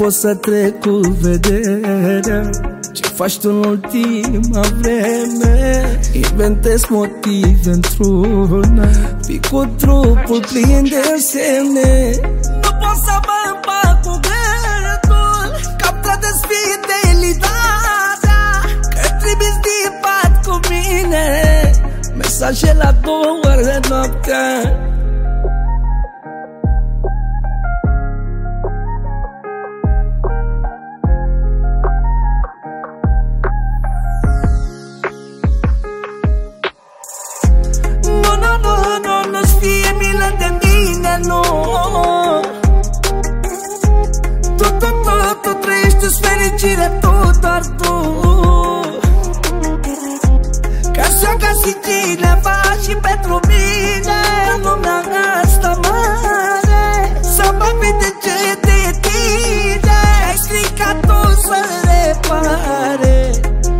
pot să trec cu vederea ce faci tu în ultima vreme. Inventez motive într-una, fii cu trupul plin de semne. Nu pot să mă împac cu gândul că am trădesc fidelitatea, că trimis din pat cu mine mesaje la 2 ore noaptea. Nu-ți fie milă de mine, nu. Tu trăiești-ți fericire, tu, doar tu. Ca să găsi cineva și pentru mine lumea asta mare să mă vindece de tine. Ai stricat tu să repare.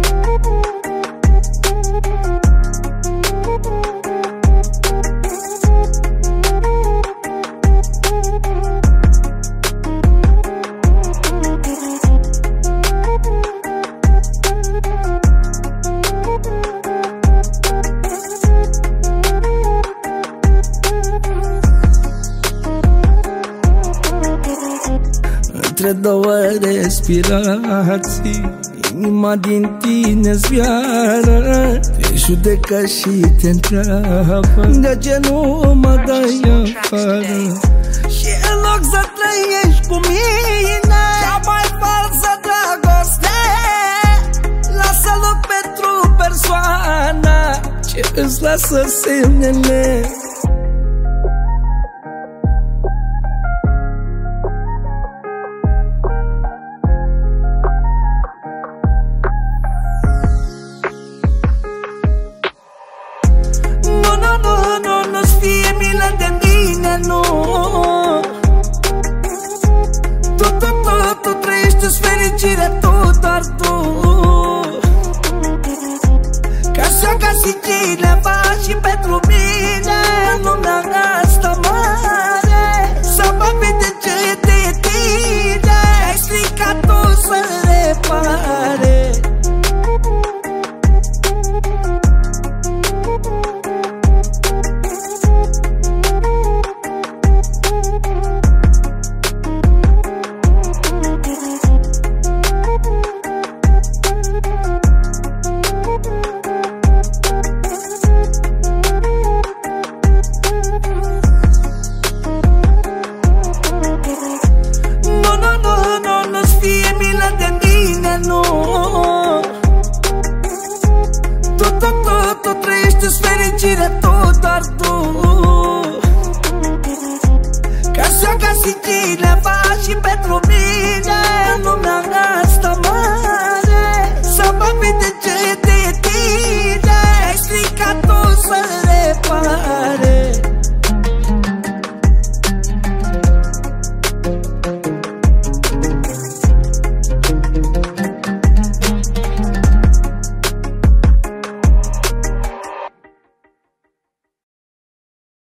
Între 2 respirații inima din tine zbiară, te judecă și te întreabă de ce nu mă dai afară. Și în loc să trăiești cu mine cea mai falsă dragoste, lasă loc pentru persoana ce îți lasă semnele. Nu-ți fie milă de mine, nu. Tu trăiești-ți fericire, tu,